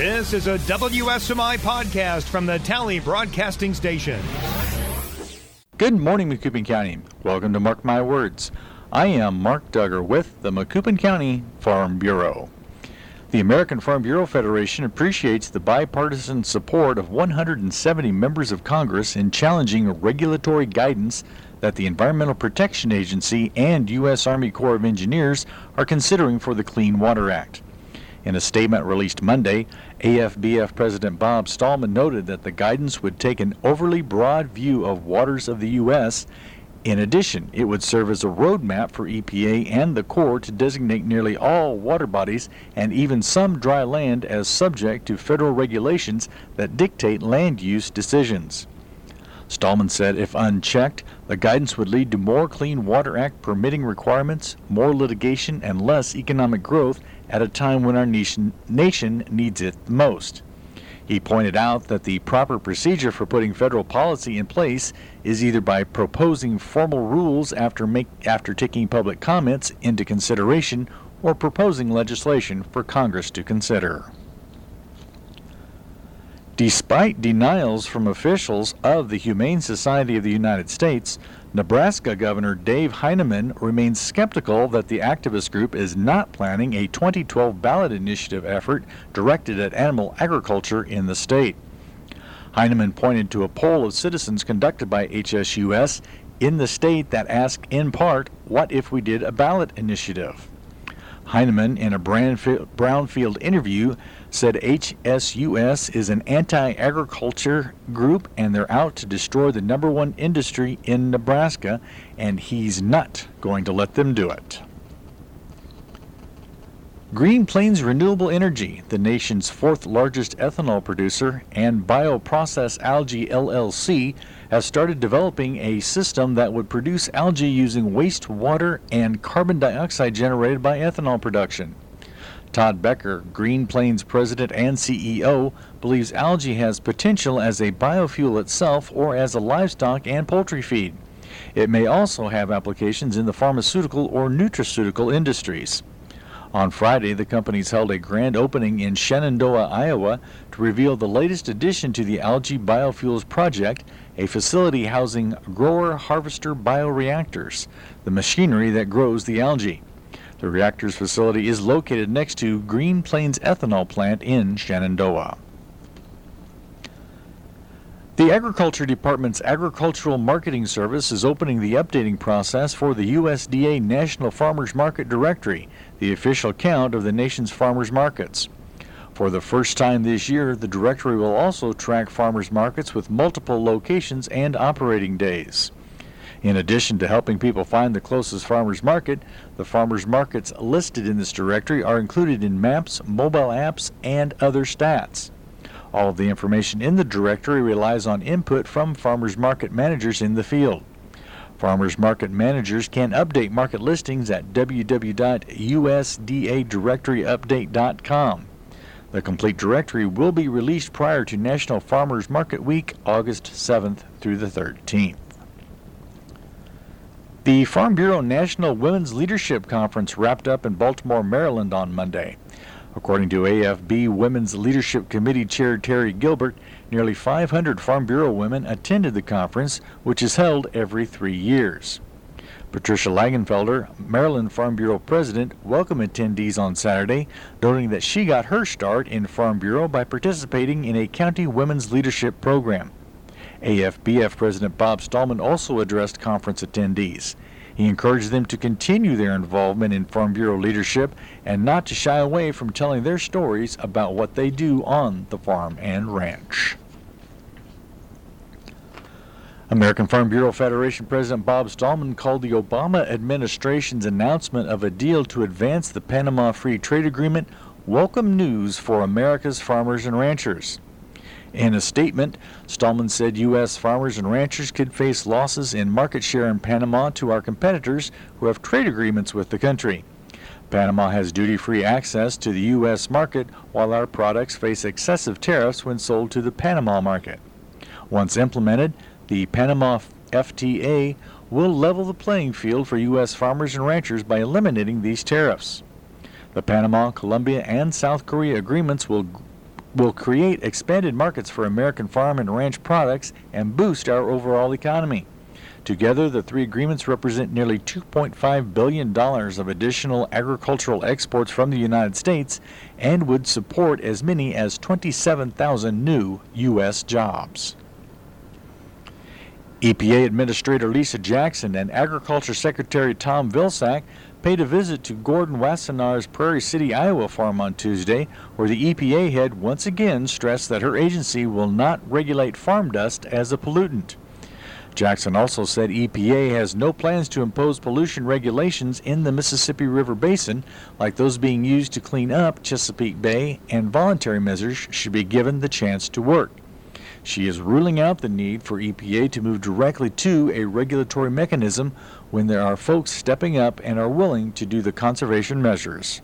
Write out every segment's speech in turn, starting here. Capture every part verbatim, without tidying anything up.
This is a W S M I podcast from the Tally Broadcasting Station. Good morning, Macoupin County. Welcome to Mark My Words. I am Mark Duggar with the Macoupin County Farm Bureau. The American Farm Bureau Federation appreciates the bipartisan support of one hundred seventy members of Congress in challenging regulatory guidance that the Environmental Protection Agency and U S Army Corps of Engineers are considering for the Clean Water Act. In a statement released Monday, A F B F President Bob Stallman noted that the guidance would take an overly broad view of waters of the U S. In addition, it would serve as a roadmap for E P A and the Corps to designate nearly all water bodies and even some dry land as subject to federal regulations that dictate land use decisions. Stallman said if unchecked, the guidance would lead to more Clean Water Act permitting requirements, more litigation, and less economic growth at a time when our nation, nation needs it the most. He pointed out that the proper procedure for putting federal policy in place is either by proposing formal rules after make, after taking public comments into consideration or proposing legislation for Congress to consider. Despite denials from officials of the Humane Society of the United States, Nebraska Governor Dave Heineman remains skeptical that the activist group is not planning a twenty twelve ballot initiative effort directed at animal agriculture in the state. Heineman pointed to a poll of citizens conducted by H S U S in the state that asked in part, "What if we did a ballot initiative?" Heineman, in a Brownfield interview, said H S U S is an anti-agriculture group and they're out to destroy the number one industry in Nebraska, and he's not going to let them do it. Green Plains Renewable Energy, the nation's fourth largest ethanol producer, and Bioprocess Algae L L C, has started developing a system that would produce algae using wastewater and carbon dioxide generated by ethanol production. Todd Becker, Green Plains president and C E O, believes algae has potential as a biofuel itself or as a livestock and poultry feed. It may also have applications in the pharmaceutical or nutraceutical industries. On Friday, the companies held a grand opening in Shenandoah, Iowa, to reveal the latest addition to the Algae Biofuels Project, a facility housing grower-harvester bioreactors, the machinery that grows the algae. The reactors facility is located next to Green Plains Ethanol Plant in Shenandoah. The Agriculture Department's Agricultural Marketing Service is opening the updating process for the U S D A National Farmers Market Directory, the official count of the nation's farmers markets. For the first time this year, the directory will also track farmers markets with multiple locations and operating days. In addition to helping people find the closest farmers market, the farmers markets listed in this directory are included in maps, mobile apps, and other stats. All of the information in the directory relies on input from farmers market managers in the field. Farmers market managers can update market listings at w w w dot u s d a directory update dot com. The complete directory will be released prior to National Farmers Market Week, August seventh through the thirteenth. The Farm Bureau National Women's Leadership Conference wrapped up in Baltimore, Maryland on Monday. According to A F B Women's Leadership Committee Chair Terry Gilbert, nearly five hundred Farm Bureau women attended the conference, which is held every three years. Patricia Langenfelder, Maryland Farm Bureau President, welcomed attendees on Saturday, noting that she got her start in Farm Bureau by participating in a county women's leadership program. A F B F President Bob Stallman also addressed conference attendees. He encouraged them to continue their involvement in Farm Bureau leadership and not to shy away from telling their stories about what they do on the farm and ranch. American Farm Bureau Federation President Bob Stallman called the Obama administration's announcement of a deal to advance the Panama Free Trade Agreement welcome news for America's farmers and ranchers. In a statement, Stallman said U S farmers and ranchers could face losses in market share in Panama to our competitors who have trade agreements with the country. Panama has duty-free access to the U S market, while our products face excessive tariffs when sold to the Panama market. Once implemented, the Panama F T A will level the playing field for U S farmers and ranchers by eliminating these tariffs. The Panama, Colombia, and South Korea agreements will will create expanded markets for American farm and ranch products and boost our overall economy. Together, the three agreements represent nearly two point five billion dollars of additional agricultural exports from the United States and would support as many as twenty-seven thousand new U S jobs. E P A Administrator Lisa Jackson and Agriculture Secretary Tom Vilsack paid a visit to Gordon Wassenaar's Prairie City, Iowa farm on Tuesday, where the E P A head once again stressed that her agency will not regulate farm dust as a pollutant. Jackson also said E P A has no plans to impose pollution regulations in the Mississippi River Basin like those being used to clean up Chesapeake Bay, and voluntary measures should be given the chance to work. She is ruling out the need for E P A to move directly to a regulatory mechanism when there are folks stepping up and are willing to do the conservation measures.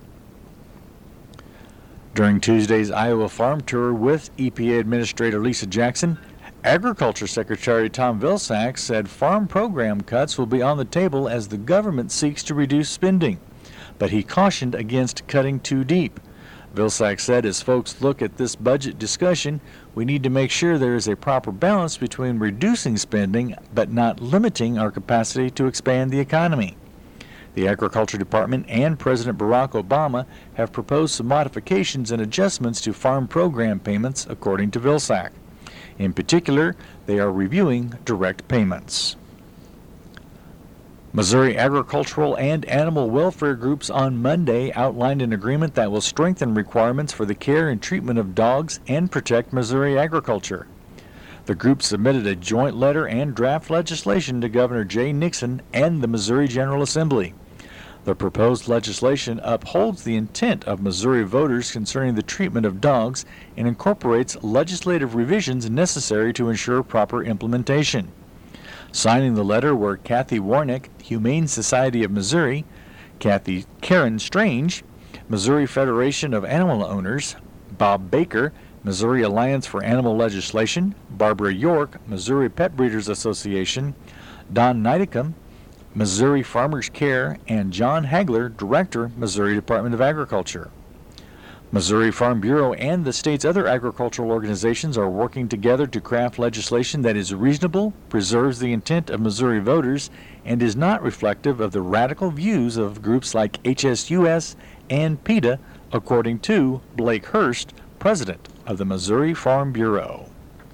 During Tuesday's Iowa farm tour with E P A Administrator Lisa Jackson, Agriculture Secretary Tom Vilsack said farm program cuts will be on the table as the government seeks to reduce spending, but he cautioned against cutting too deep. Vilsack said, as folks look at this budget discussion, we need to make sure there is a proper balance between reducing spending but not limiting our capacity to expand the economy. The Agriculture Department and President Barack Obama have proposed some modifications and adjustments to farm program payments, according to Vilsack. In particular, they are reviewing direct payments. Missouri agricultural and animal welfare groups on Monday outlined an agreement that will strengthen requirements for the care and treatment of dogs and protect Missouri agriculture. The group submitted a joint letter and draft legislation to Governor Jay Nixon and the Missouri General Assembly. The proposed legislation upholds the intent of Missouri voters concerning the treatment of dogs and incorporates legislative revisions necessary to ensure proper implementation. Signing the letter were Kathy Warnick, Humane Society of Missouri; Kathy Karen Strange, Missouri Federation of Animal Owners; Bob Baker, Missouri Alliance for Animal Legislation; Barbara York, Missouri Pet Breeders Association; Don Nidicum, Missouri Farmers Care; and John Hagler, Director, Missouri Department of Agriculture. Missouri Farm Bureau and the state's other agricultural organizations are working together to craft legislation that is reasonable, preserves the intent of Missouri voters, and is not reflective of the radical views of groups like H S U S and PETA, according to Blake Hurst, president of the Missouri Farm Bureau.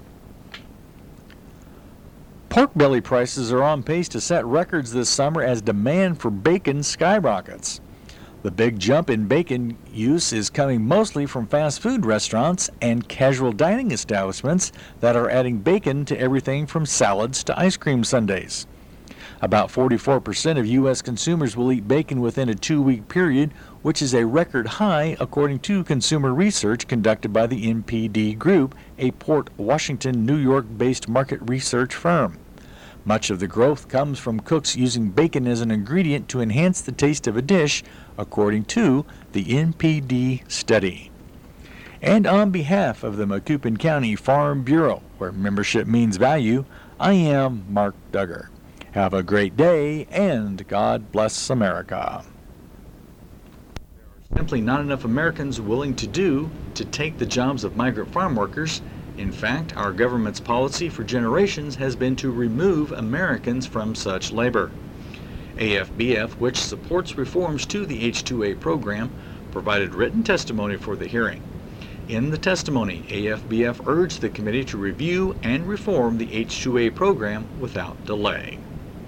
Pork belly prices are on pace to set records this summer as demand for bacon skyrockets. The big jump in bacon use is coming mostly from fast food restaurants and casual dining establishments that are adding bacon to everything from salads to ice cream sundaes. About forty-four percent of U S consumers will eat bacon within a two-week period, which is a record high according to consumer research conducted by the N P D Group, a Port Washington, New York-based market research firm. Much of the growth comes from cooks using bacon as an ingredient to enhance the taste of a dish, according to the N P D study. And on behalf of the Macoupin County Farm Bureau, where membership means value, I am Mark Duggar. Have a great day, and God bless America. There are simply not enough Americans willing to do to take the jobs of migrant farm workers. In fact, our government's policy for generations has been to remove Americans from such labor. A F B F, which supports reforms to the H two A program, provided written testimony for the hearing. In the testimony, A F B F urged the committee to review and reform the H two A program without delay.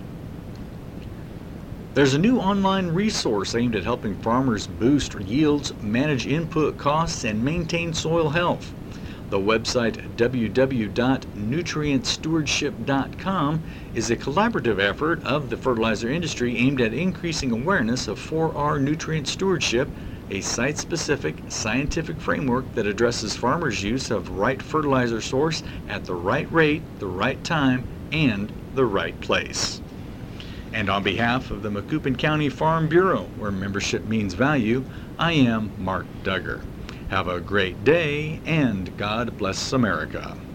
There's a new online resource aimed at helping farmers boost yields, manage input costs, and maintain soil health. The website w w w dot nutrient stewardship dot com is a collaborative effort of the fertilizer industry aimed at increasing awareness of four R nutrient stewardship, a site-specific scientific framework that addresses farmers' use of right fertilizer source at the right rate, the right time, and the right place. And on behalf of the Macoupin County Farm Bureau, where membership means value, I am Mark Duggar. Have a great day, and God bless America.